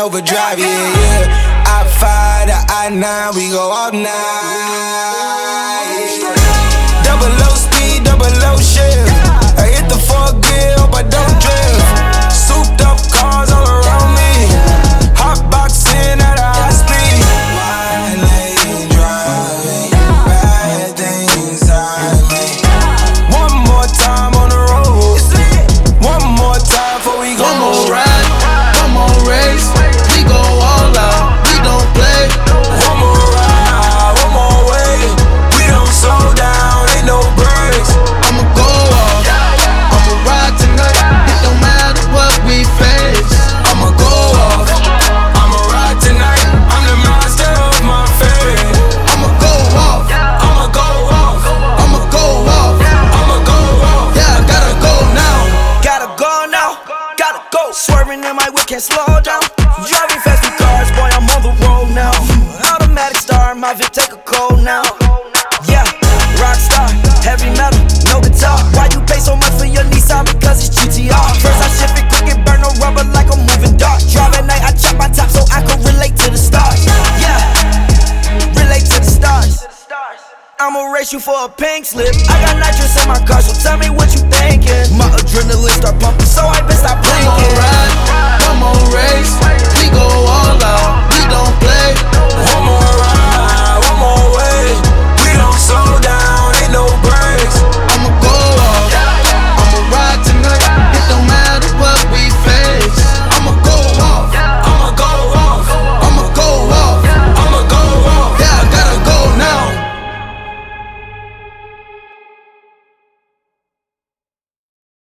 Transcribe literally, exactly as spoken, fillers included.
overdrive, yeah, yeah. I five to I nine, we go all night. Double low speed, double low shift. I hit the fourth gear, hope I don't drift. Souped up cars all around me. Hot boxing at a high speed. Wine lane driving, bad things happen. One more time on the road. One more time before we go. One more ride, one more race. We go all out, we don't play. One more ride, one more way. We don't slow down, ain't no breaks. I'ma go off, I'ma ride tonight. It don't matter what we face. I'ma go off, I'ma ride tonight. I'm the master of my fate. I'ma go off, I'ma go off, I'ma go off. I'ma go off. Yeah, I gotta go now. Gotta go now, gotta go. Swerving in my whip, can't slow down. Driving fast with cars, boy, I'm on the road now. Automatic star, my Vic take a cold now. Yeah, rockstar, heavy metal, no guitar. Why you pay so much for your Nissan? Because it's G T R. First I shift it quick and burn no rubber like I'm moving dark. Drive at night, I chop my top so I can relate to the stars. Yeah, relate to the stars. I'ma race you for a pink slip. I got nitrous in my car, so tell me what you thinking. My adrenaline start pumping, so I bet